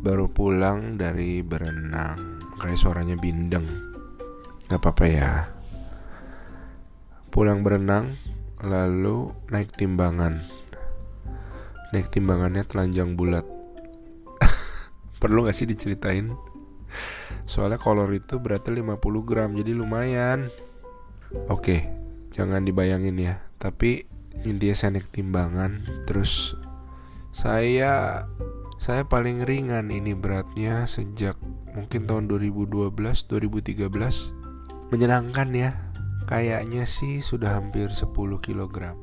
baru pulang dari berenang. Kayak suaranya bindeng. Gak apa-apa ya. Pulang berenang, lalu naik timbangan. Naik timbangannya telanjang bulat. Perlu gak sih diceritain? Soalnya kolor itu berarti 50 gram, jadi lumayan. Oke, jangan dibayangin ya. Tapi intinya saya naik timbangan. Terus Saya paling ringan ini beratnya sejak mungkin tahun 2012-2013. Menyenangkan ya. Kayaknya sih sudah hampir 10 kilogram.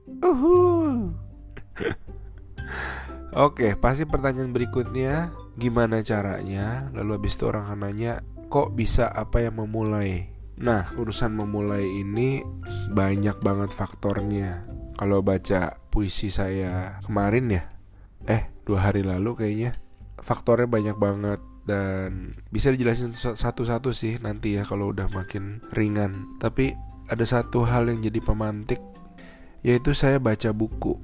Oke, pasti pertanyaan berikutnya, gimana caranya? Lalu habis itu orang akan nanya, kok bisa, apa yang memulai? Nah, urusan memulai ini banyak banget faktornya. Kalau baca puisi saya kemarin ya, 2 hari lalu kayaknya, faktornya banyak banget. Dan bisa dijelasin satu-satu sih nanti ya kalau udah makin ringan. Tapi ada satu hal yang jadi pemantik, yaitu saya baca buku.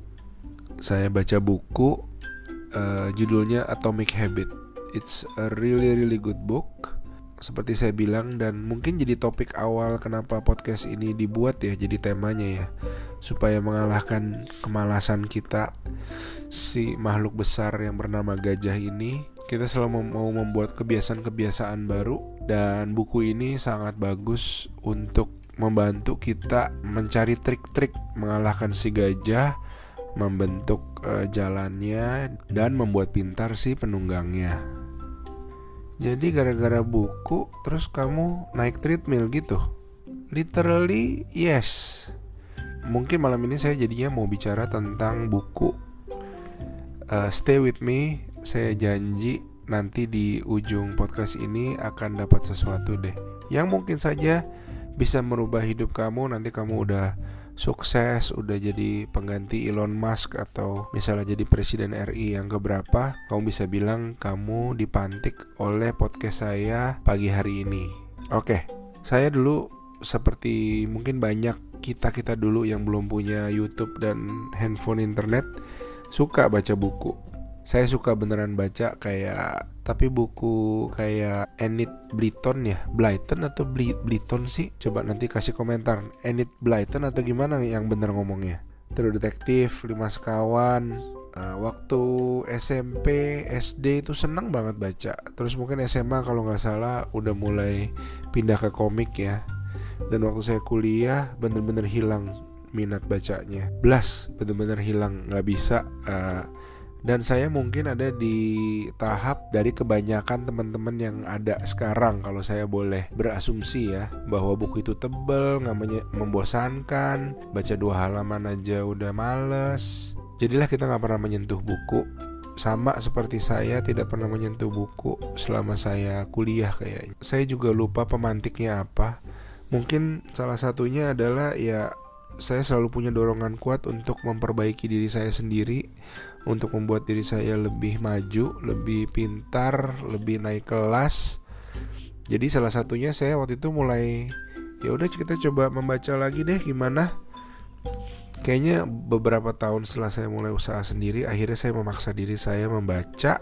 Judulnya Atomic Habit. It's a really good book, seperti saya bilang. Dan mungkin jadi topik awal kenapa podcast ini dibuat ya, jadi temanya ya, supaya mengalahkan kemalasan kita, si makhluk besar yang bernama gajah ini. Kita selalu mau membuat kebiasaan-kebiasaan baru. Dan buku ini sangat bagus untuk membantu kita mencari trik-trik mengalahkan si gajah, membentuk jalannya, dan membuat pintar si penunggangnya. Jadi gara-gara buku terus kamu naik treadmill gitu? Literally yes. Mungkin malam ini saya jadinya mau bicara tentang buku. Stay with me. Saya janji nanti di ujung podcast ini akan dapat sesuatu deh, yang mungkin saja bisa merubah hidup kamu. Nanti kamu udah sukses, udah jadi pengganti Elon Musk, atau misalnya jadi presiden RI yang keberapa, kamu bisa bilang kamu dipantik oleh podcast saya pagi hari ini. Oke, saya dulu seperti mungkin banyak kita dulu yang belum punya YouTube dan handphone internet, suka baca buku. Saya suka beneran baca, tapi buku kayak Enid Blyton ya, Blyton atau Blyton sih? Coba nanti kasih komentar, Enid Blyton atau gimana yang bener ngomongnya. Terus Detektif, 5 Sekawan. Waktu SMP, SD itu seneng banget baca. Terus mungkin SMA kalau gak salah udah mulai pindah ke komik ya. Dan waktu saya kuliah bener-bener hilang minat bacanya. Bener-bener hilang, gak bisa. Dan saya mungkin ada di tahap dari kebanyakan teman-teman yang ada sekarang, kalau saya boleh berasumsi ya, bahwa buku itu tebel, membosankan, baca 2 halaman aja udah males. Jadilah kita gak pernah menyentuh buku. Sama seperti saya tidak pernah menyentuh buku selama saya kuliah kayaknya. Saya juga lupa pemantiknya apa. Mungkin salah satunya adalah ya, saya selalu punya dorongan kuat untuk memperbaiki diri saya sendiri, untuk membuat diri saya lebih maju, lebih pintar, lebih naik kelas. Jadi salah satunya saya waktu itu mulai, ya udah kita coba membaca lagi deh, gimana? Kayaknya beberapa tahun setelah saya mulai usaha sendiri, akhirnya saya memaksa diri saya membaca.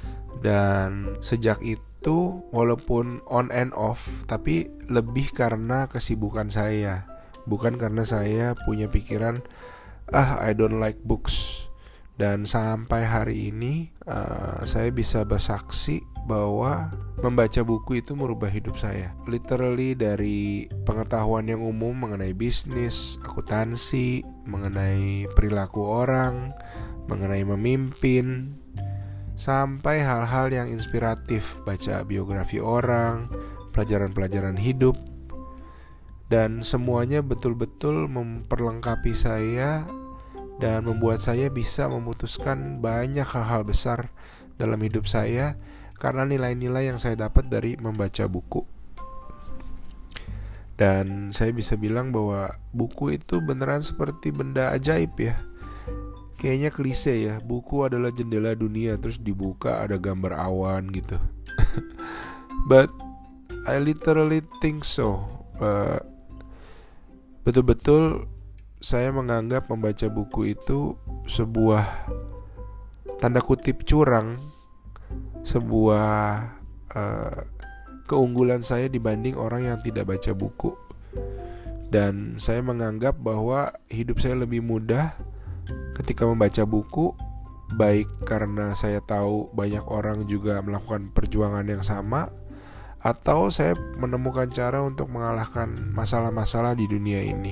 Dan sejak itu walaupun on and off, tapi lebih karena kesibukan saya, bukan karena saya punya pikiran I don't like books. Dan sampai hari ini saya bisa bersaksi bahwa membaca buku itu merubah hidup saya. Literally dari pengetahuan yang umum mengenai bisnis, akuntansi, mengenai perilaku orang, mengenai memimpin, sampai hal-hal yang inspiratif, baca biografi orang, pelajaran-pelajaran hidup. Dan semuanya betul-betul memperlengkapi saya dan membuat saya bisa memutuskan banyak hal-hal besar dalam hidup saya karena nilai-nilai yang saya dapat dari membaca buku. Dan saya bisa bilang bahwa buku itu beneran seperti benda ajaib ya. Kayaknya klise ya, buku adalah jendela dunia, terus dibuka ada gambar awan gitu. But I literally think so. Betul-betul saya menganggap membaca buku itu sebuah tanda kutip curang sebuah keunggulan saya dibanding orang yang tidak baca buku. Dan saya menganggap bahwa hidup saya lebih mudah ketika membaca buku, baik karena saya tahu banyak orang juga melakukan perjuangan yang sama, atau saya menemukan cara untuk mengalahkan masalah-masalah di dunia ini.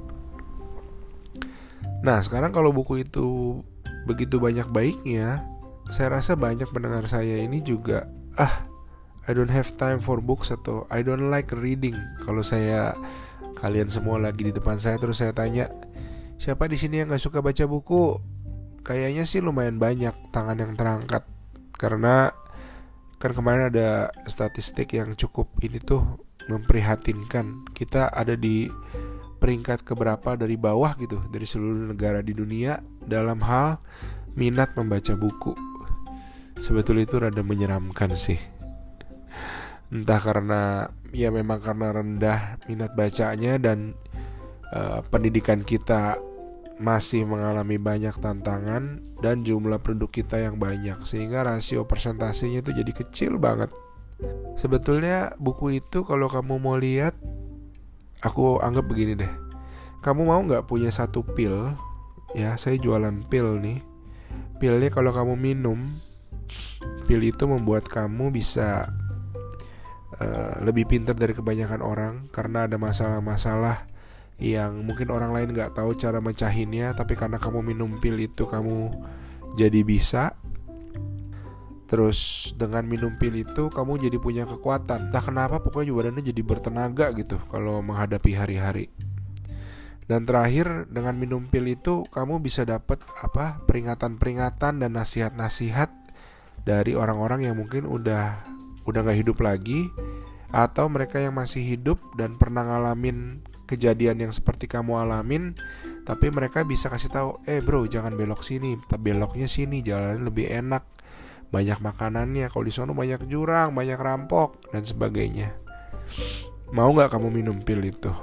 Nah, sekarang kalau buku itu begitu banyak baiknya, saya rasa banyak pendengar saya ini juga I don't have time for books atau I don't like reading. Kalau kalian semua lagi di depan saya terus saya tanya, siapa di sini yang nggak suka baca buku? Kayaknya sih lumayan banyak tangan yang terangkat. Karena kan kemarin ada statistik yang cukup ini tuh memprihatinkan. Kita ada di peringkat keberapa dari bawah gitu, dari seluruh negara di dunia dalam hal minat membaca buku. Sebetulnya itu rada menyeramkan sih. Entah karena memang karena rendah minat bacanya dan pendidikan kita masih mengalami banyak tantangan dan jumlah penduduk kita yang banyak, sehingga rasio persentasenya itu jadi kecil banget. Sebetulnya buku itu kalau kamu mau lihat, aku anggap begini deh. Kamu mau gak punya satu pil? Ya, saya jualan pil nih. Pilnya kalau kamu minum, pil itu membuat kamu bisa lebih pintar dari kebanyakan orang, karena ada masalah-masalah yang mungkin orang lain gak tahu cara mencahinnya, tapi karena kamu minum pil itu kamu jadi bisa. Terus dengan minum pil itu kamu jadi punya kekuatan. Entah kenapa pokoknya badannya jadi bertenaga gitu kalau menghadapi hari-hari. Dan terakhir, dengan minum pil itu kamu bisa dapat peringatan-peringatan dan nasihat-nasihat dari orang-orang yang mungkin udah gak hidup lagi, atau mereka yang masih hidup dan pernah ngalamin kejadian yang seperti kamu alamin, tapi mereka bisa kasih tahu, bro jangan belok sini, beloknya sini, jalannya lebih enak, banyak makanannya, kalau di sono banyak jurang, banyak rampok dan sebagainya. Mau gak kamu minum pil itu?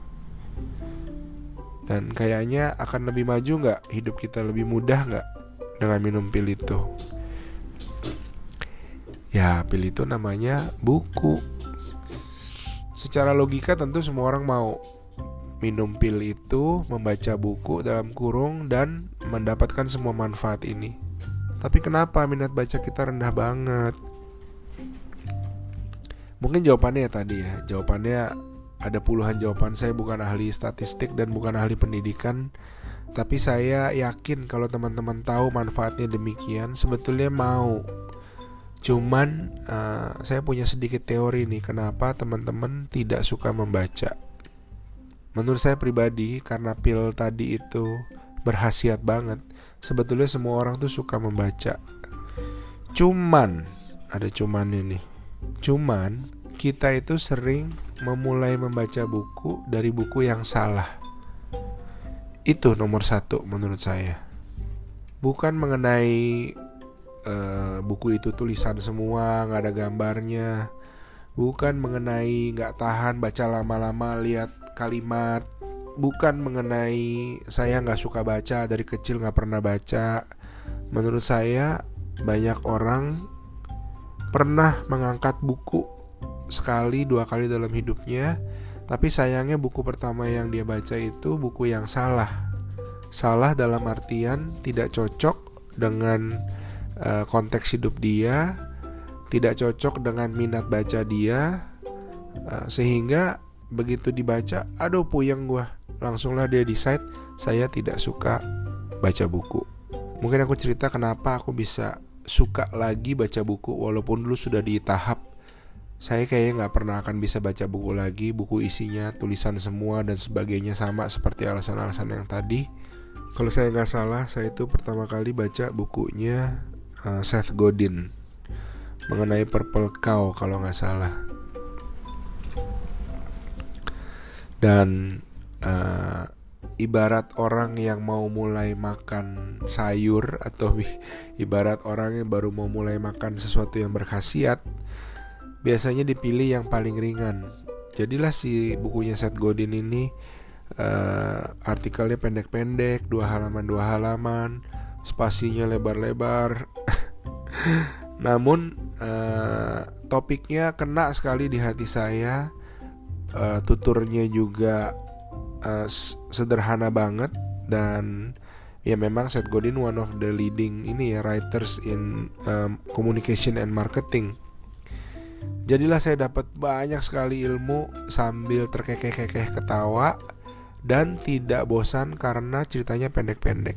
Dan kayaknya akan lebih maju gak? Hidup kita lebih mudah gak dengan minum pil itu? Ya, pil itu namanya buku. Secara logika tentu semua orang mau minum pil itu, membaca buku dalam kurung, dan mendapatkan semua manfaat ini. Tapi kenapa minat baca kita rendah banget? Mungkin jawabannya Jawabannya ada puluhan jawaban. Saya bukan ahli statistik dan bukan ahli pendidikan, tapi saya yakin kalau teman-teman tahu manfaatnya demikian, sebetulnya mau. Cuman saya punya sedikit teori nih, kenapa teman-teman tidak suka membaca. Menurut saya pribadi, karena pil tadi itu berkhasiat banget, sebetulnya semua orang tuh suka membaca. Cuman, ada cumannya nih. Cuman, kita itu sering memulai membaca buku dari buku yang salah. Itu nomor satu menurut saya. Bukan mengenai buku itu tulisan semua, gak ada gambarnya. Bukan mengenai gak tahan baca lama-lama lihat kalimat. Bukan mengenai saya gak suka baca, dari kecil gak pernah baca. Menurut saya banyak orang pernah mengangkat buku sekali, dua kali dalam hidupnya, tapi sayangnya buku pertama yang dia baca itu buku yang salah. Salah dalam artian tidak cocok dengan konteks hidup dia, tidak cocok dengan minat baca dia, sehingga begitu dibaca, aduh puyeng gua, langsunglah dia decide saya tidak suka baca buku. Mungkin aku cerita kenapa aku bisa suka lagi baca buku, walaupun dulu sudah di tahap saya kayaknya gak pernah akan bisa baca buku lagi. Buku isinya tulisan semua dan sebagainya, sama seperti alasan-alasan yang tadi. Kalau saya gak salah, saya itu pertama kali baca bukunya Seth Godin mengenai Purple Cow kalau gak salah. Dan ibarat orang yang mau mulai makan sayur, atau ibarat orang yang baru mau mulai makan sesuatu yang berkhasiat, biasanya dipilih yang paling ringan. Jadilah si bukunya Seth Godin ini artikelnya pendek-pendek, 2 halaman, spasinya lebar-lebar. Namun topiknya kena sekali di hati saya. Tuturnya juga sederhana banget. Dan ya memang Seth Godin one of the leading writers in communication and marketing. Jadilah saya dapat banyak sekali ilmu sambil terkekeh-kekeh ketawa dan tidak bosan karena ceritanya pendek-pendek.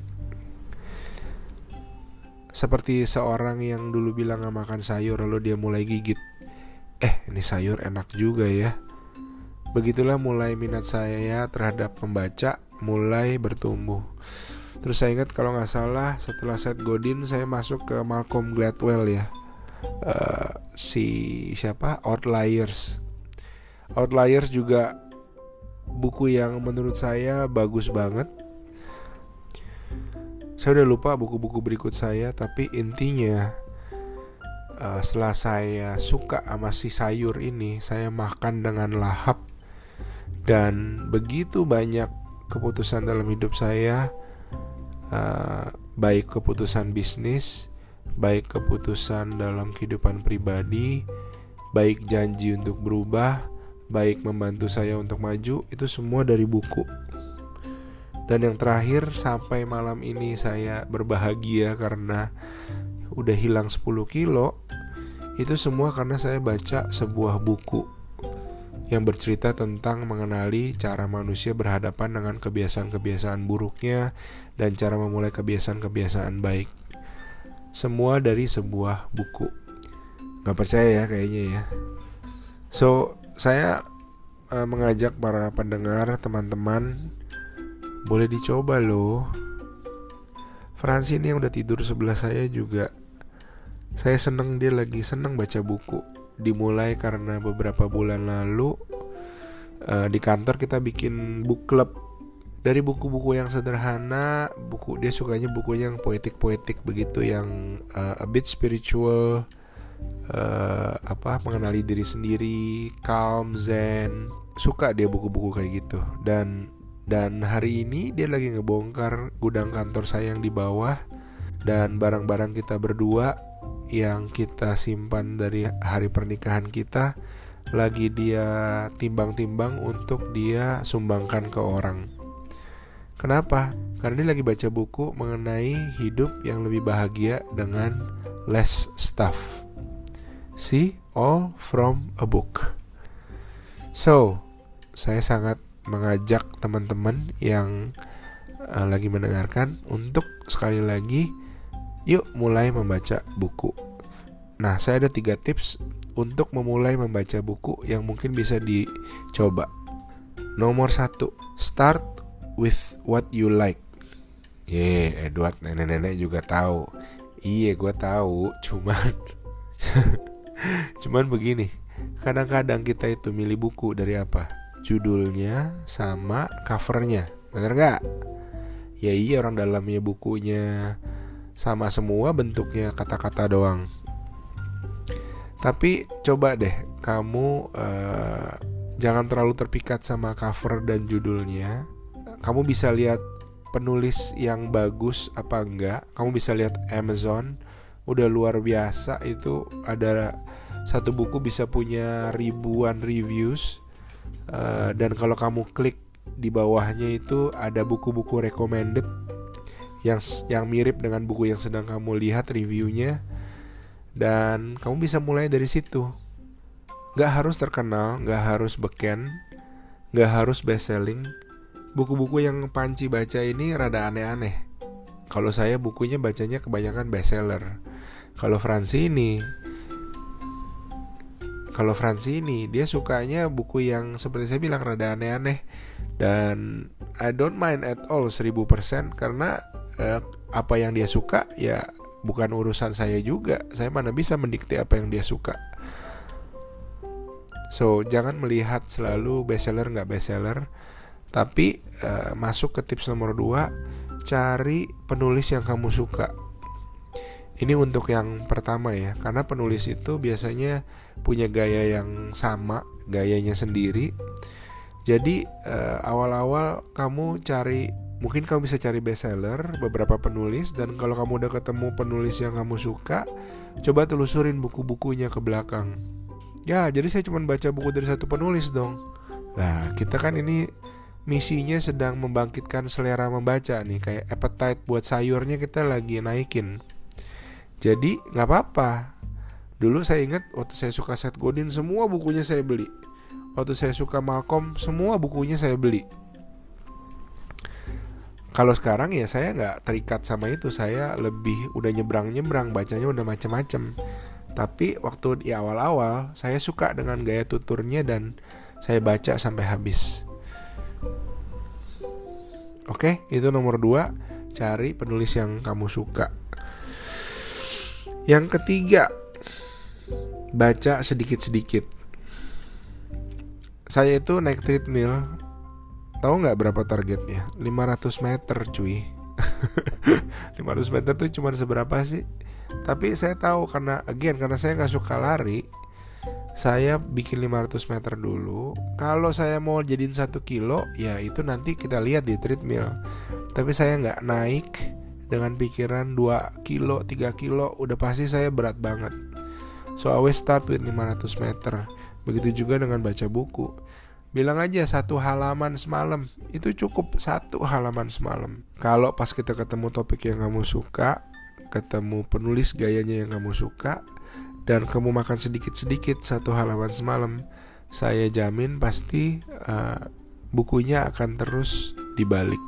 Seperti seorang yang dulu bilang gak makan sayur lalu dia mulai gigit. Ini sayur enak juga ya. Begitulah mulai minat saya terhadap membaca mulai bertumbuh. Terus saya ingat kalau gak salah setelah Seth Godin saya masuk ke Malcolm Gladwell ya. Outliers. Outliers juga buku yang menurut saya bagus banget. Saya udah lupa buku-buku berikut saya, tapi intinya setelah saya suka sama si sayur ini, saya makan dengan lahap. Dan begitu banyak keputusan dalam hidup saya, baik keputusan bisnis, baik keputusan dalam kehidupan pribadi, baik janji untuk berubah, baik membantu saya untuk maju, itu semua dari buku. Dan yang terakhir, sampai malam ini saya berbahagia karena udah hilang 10 kilo. Itu semua karena saya baca sebuah buku yang bercerita tentang mengenali cara manusia berhadapan dengan kebiasaan-kebiasaan buruknya dan cara memulai kebiasaan-kebiasaan baik. Semua dari sebuah buku. Gak percaya ya kayaknya ya. So, saya mengajak para pendengar, teman-teman, boleh dicoba loh. Francine yang udah tidur sebelah saya juga, saya seneng, dia lagi seneng baca buku. Dimulai karena beberapa bulan lalu di kantor kita bikin book club. Dari buku-buku yang sederhana, dia sukanya buku yang poetik-poetik begitu, yang a bit spiritual, mengenali diri sendiri, calm, zen. Suka dia buku-buku kayak gitu. Dan hari ini dia lagi ngebongkar gudang kantor saya yang di bawah, dan barang-barang kita berdua yang kita simpan dari hari pernikahan kita lagi dia timbang-timbang untuk dia sumbangkan ke orang. Kenapa? Karena dia lagi baca buku mengenai hidup yang lebih bahagia dengan less stuff. See, all from a book. So, saya sangat mengajak teman-teman yang lagi mendengarkan untuk sekali lagi, yuk mulai membaca buku. Nah, saya ada 3 tips untuk memulai membaca buku yang mungkin bisa dicoba. Nomor 1, start with what you like. Edward, nenek-nenek juga tahu. Iya, gue tahu. Cuman begini, kadang-kadang kita itu milih buku dari apa? Judulnya sama covernya, bener gak? Ya iya, orang dalamnya bukunya sama semua, bentuknya kata-kata doang. Tapi coba deh kamu jangan terlalu terpikat sama cover dan judulnya. Kamu bisa lihat penulis yang bagus apa enggak. Kamu bisa lihat Amazon, udah luar biasa itu, ada satu buku bisa punya ribuan reviews. Dan kalau kamu klik di bawahnya itu ada buku-buku recommended yang mirip dengan buku yang sedang kamu lihat reviewnya, dan kamu bisa mulai dari situ. Gak harus terkenal, gak harus beken, gak harus best selling. Buku-buku yang Panci baca ini rada aneh-aneh. Kalau saya bukunya bacanya kebanyakan best seller. Kalau Francine dia sukanya buku yang seperti saya bilang rada aneh-aneh. Dan I don't mind at all 1000%, karena apa yang dia suka ya bukan urusan saya juga. Saya mana bisa mendikte apa yang dia suka. So, jangan melihat selalu bestseller nggak bestseller, tapi masuk ke tips nomor 2, cari penulis yang kamu suka. Ini untuk yang pertama ya, karena penulis itu biasanya punya gaya yang sama, gayanya sendiri. Jadi awal-awal kamu cari Mungkin kamu bisa cari bestseller, beberapa penulis, dan kalau kamu udah ketemu penulis yang kamu suka, coba telusurin buku-bukunya ke belakang. Ya, jadi saya cuma baca buku dari satu penulis dong. Nah, kita kan ini misinya sedang membangkitkan selera membaca nih, kayak appetite buat sayurnya kita lagi naikin. Jadi gak apa-apa. Dulu saya ingat waktu saya suka Seth Godin, semua bukunya saya beli. Waktu saya suka Malcolm, semua bukunya saya beli. Kalau sekarang ya saya gak terikat sama itu. Saya lebih udah nyebrang-nyebrang, bacanya udah macem-macem. Tapi waktu di awal-awal saya suka dengan gaya tuturnya dan saya baca sampai habis. Oke, itu nomor 2. Cari penulis yang kamu suka. Yang ketiga, baca sedikit-sedikit. Saya itu naik treadmill. Tahu gak berapa targetnya? 500 meter cuy. 500 meter tuh cuma seberapa sih? Tapi saya tahu karena saya gak suka lari, saya bikin 500 meter dulu. Kalau saya mau jadiin 1 kilo, ya itu nanti kita lihat di treadmill. Tapi saya gak naik dengan pikiran 2 kilo, 3 kilo, udah pasti saya berat banget. So I always start with 500 meter. Begitu juga dengan baca buku. Bilang aja 1 halaman semalam, itu cukup 1 halaman semalam. Kalau pas kita ketemu topik yang kamu suka, ketemu penulis gayanya yang kamu suka, dan kamu makan sedikit-sedikit 1 halaman semalam, saya jamin pasti bukunya akan terus dibalik.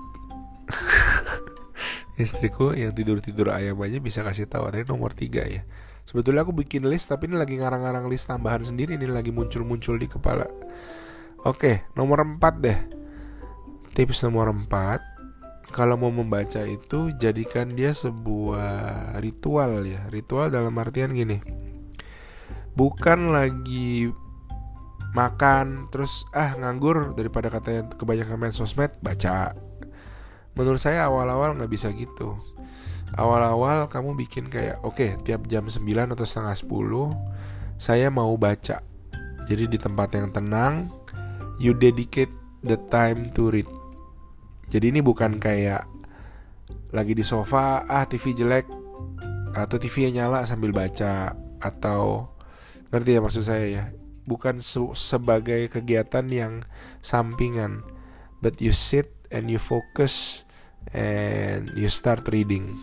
Istriku yang tidur-tidur ayam aja bisa kasih tahu. Tadi nomor 3 ya. Sebetulnya aku bikin list, tapi ini lagi ngarang-ngarang list tambahan sendiri. Ini lagi muncul-muncul di kepala. Oke, nomor 4 deh. Tips nomor 4, kalau mau membaca itu jadikan dia sebuah ritual ya. Ritual dalam artian gini, bukan lagi makan terus nganggur daripada katanya kebanyakan main sosmed, baca. Menurut saya awal-awal gak bisa gitu. Awal-awal kamu bikin kayak tiap jam 9 atau setengah 10 saya mau baca. Jadi di tempat yang tenang, you dedicate the time to read. Jadi ini bukan kayak lagi di sofa, TV jelek, atau TV-nya nyala sambil baca, atau ngerti ya maksud saya ya. Bukan sebagai kegiatan yang sampingan, but you sit and you focus and you start reading.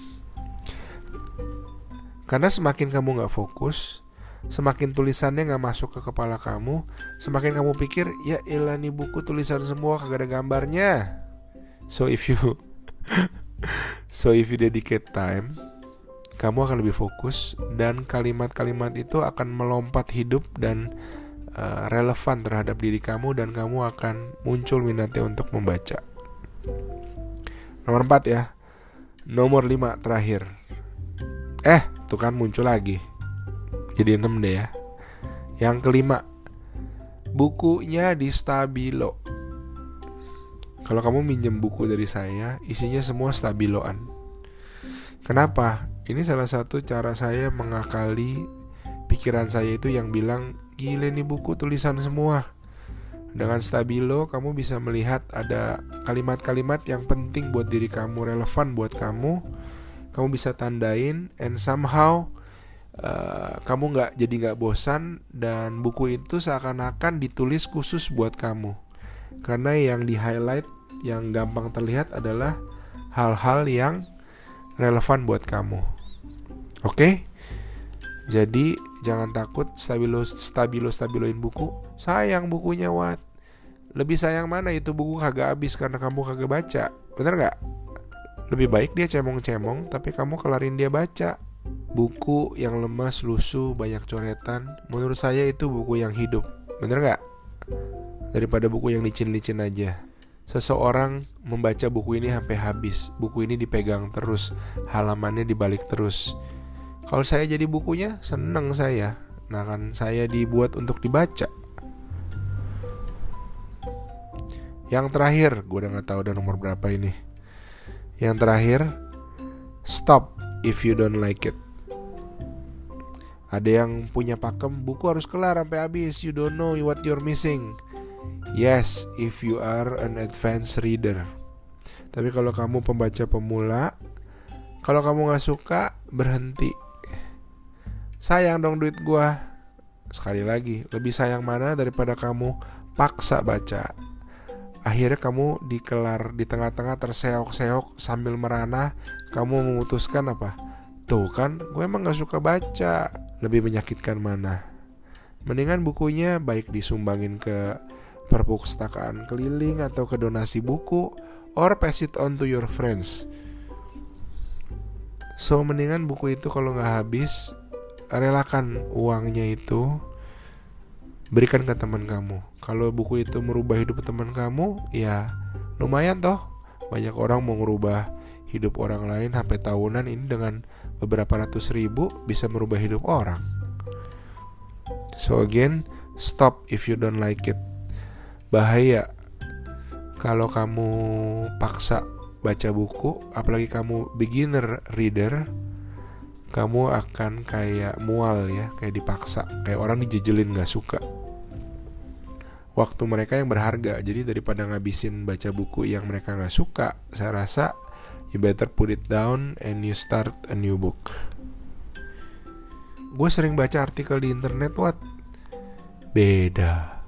Karena semakin kamu gak fokus, semakin tulisannya gak masuk ke kepala kamu, semakin kamu pikir, ya elah nih buku tulisan semua kagak ada gambarnya. So if you dedicate time, kamu akan lebih fokus, dan kalimat-kalimat itu akan melompat hidup dan relevan terhadap diri kamu, dan kamu akan muncul minatnya untuk membaca. Nomor 4 ya. Nomor 5 terakhir. Tuh kan muncul lagi. Jadi 6 deh ya. Yang kelima, bukunya di stabilo. Kalau kamu minjem buku dari saya, isinya semua stabiloan. Kenapa? Ini salah satu cara saya mengakali pikiran saya itu yang bilang, gile nih buku tulisan semua. Dengan stabilo kamu bisa melihat ada kalimat-kalimat yang penting buat diri kamu, relevan buat kamu. Kamu bisa tandain, and somehow kamu jadi nggak bosan, dan buku itu seakan-akan ditulis khusus buat kamu. Karena yang di highlight, yang gampang terlihat adalah hal-hal yang relevan buat kamu. Oke? Jadi jangan takut stabiloin buku. Sayang bukunya, Wat. Lebih sayang mana itu buku kagak habis karena kamu kagak baca. Bener gak? Lebih baik dia cemong-cemong tapi kamu kelarin dia baca. Buku yang lemas, lusuh, banyak coretan, menurut saya itu buku yang hidup. Bener gak? Daripada buku yang licin-licin aja. Seseorang membaca buku ini sampai habis. Buku ini dipegang terus, halamannya dibalik terus. Kalau saya jadi bukunya, seneng saya. Nah kan saya dibuat untuk dibaca. Yang terakhir, gue udah gak tahu udah nomor berapa ini. Yang terakhir, stop if you don't like it. Ada yang punya pakem, buku harus kelar sampai habis. You don't know what you're missing. Yes, if you are an advanced reader. Tapi kalau kamu pembaca pemula, kalau kamu gak suka, berhenti. Sayang dong duit gua. Sekali lagi, lebih sayang mana daripada kamu paksa baca. Akhirnya kamu dikelar di tengah-tengah terseok-seok sambil merana. Kamu memutuskan apa? Tuh kan, gue emang gak suka baca. Lebih menyakitkan mana? Mendingan bukunya baik disumbangin ke perpustakaan keliling atau ke donasi buku, or pass it on to your friends. So mendingan buku itu kalau gak habis, relakan uangnya itu, berikan ke teman kamu. Kalau buku itu merubah hidup teman kamu, ya lumayan toh. Banyak orang mau ngerubah hidup orang lain sampai tahunan, ini dengan beberapa ratus ribu bisa merubah hidup orang. So again, stop if you don't like it. Bahaya kalau kamu paksa baca buku, apalagi kamu beginner reader, kamu akan kayak mual ya, kayak dipaksa, kayak orang dijejelin gak suka. Waktu mereka yang berharga. Jadi daripada ngabisin baca buku yang mereka gak suka, saya rasa you better put it down and you start a new book. Gue sering baca artikel di internet, beda.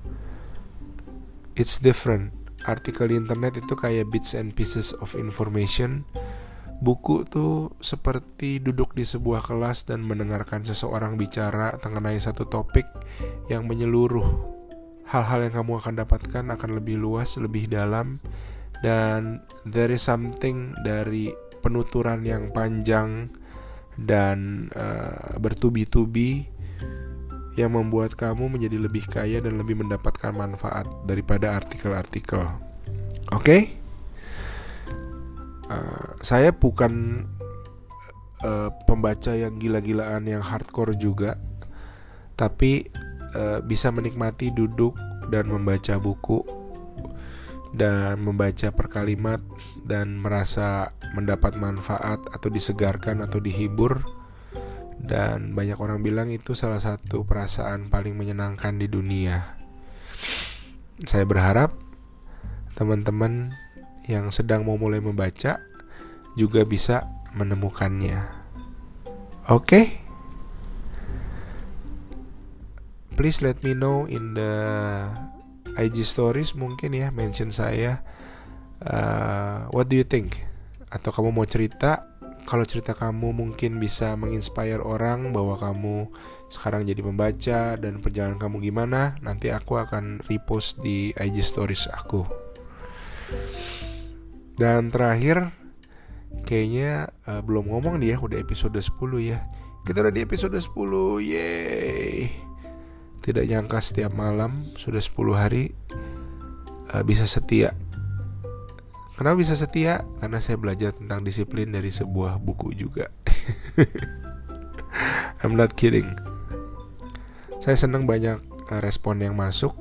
It's different. Artikel di internet itu kayak bits and pieces of information. Buku tuh seperti duduk di sebuah kelas dan mendengarkan seseorang bicara mengenai satu topik yang menyeluruh. Hal-hal yang kamu akan dapatkan akan lebih luas, lebih dalam, dan there is something dari penuturan yang panjang dan bertubi-tubi yang membuat kamu menjadi lebih kaya dan lebih mendapatkan manfaat daripada artikel-artikel. Oke? Saya bukan pembaca yang gila-gilaan, yang hardcore juga, tapi bisa menikmati duduk dan membaca buku dan membaca per kalimat dan merasa mendapat manfaat atau disegarkan atau dihibur. Dan banyak orang bilang itu salah satu perasaan paling menyenangkan di dunia. Saya berharap teman-teman yang sedang mau mulai membaca juga bisa menemukannya. Oke? Please let me know in the IG stories, mungkin ya, mention saya. What do you think? Atau kamu mau cerita? Kalau cerita kamu mungkin bisa menginspire orang bahwa kamu sekarang jadi pembaca dan perjalanan kamu gimana, nanti aku akan repost di IG stories aku. Dan terakhir, kayaknya belum ngomong nih ya, udah episode 10 ya. Kita udah di episode 10, yeay. Tidak nyangka setiap malam sudah 10 hari bisa setia. Kenapa bisa setia? Karena saya belajar tentang disiplin dari sebuah buku juga. I'm not kidding. Saya senang banyak respon yang masuk.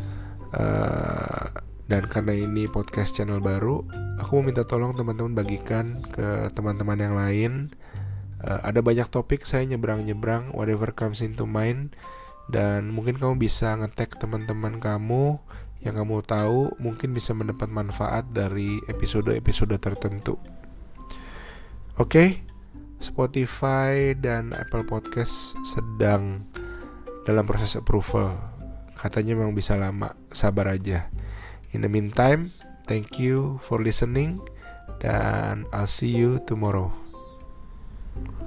Dan karena ini podcast channel baru, aku mau minta tolong teman-teman bagikan ke teman-teman yang lain. Ada banyak topik, saya nyebrang-nyebrang, whatever comes into mind. Dan mungkin kamu bisa nge-tag teman-teman kamu yang kamu tahu mungkin bisa mendapat manfaat dari episode-episode tertentu. Oke, Spotify dan Apple Podcast sedang dalam proses approval. Katanya memang bisa lama, sabar aja. In the meantime, thank you for listening, dan I'll see you tomorrow.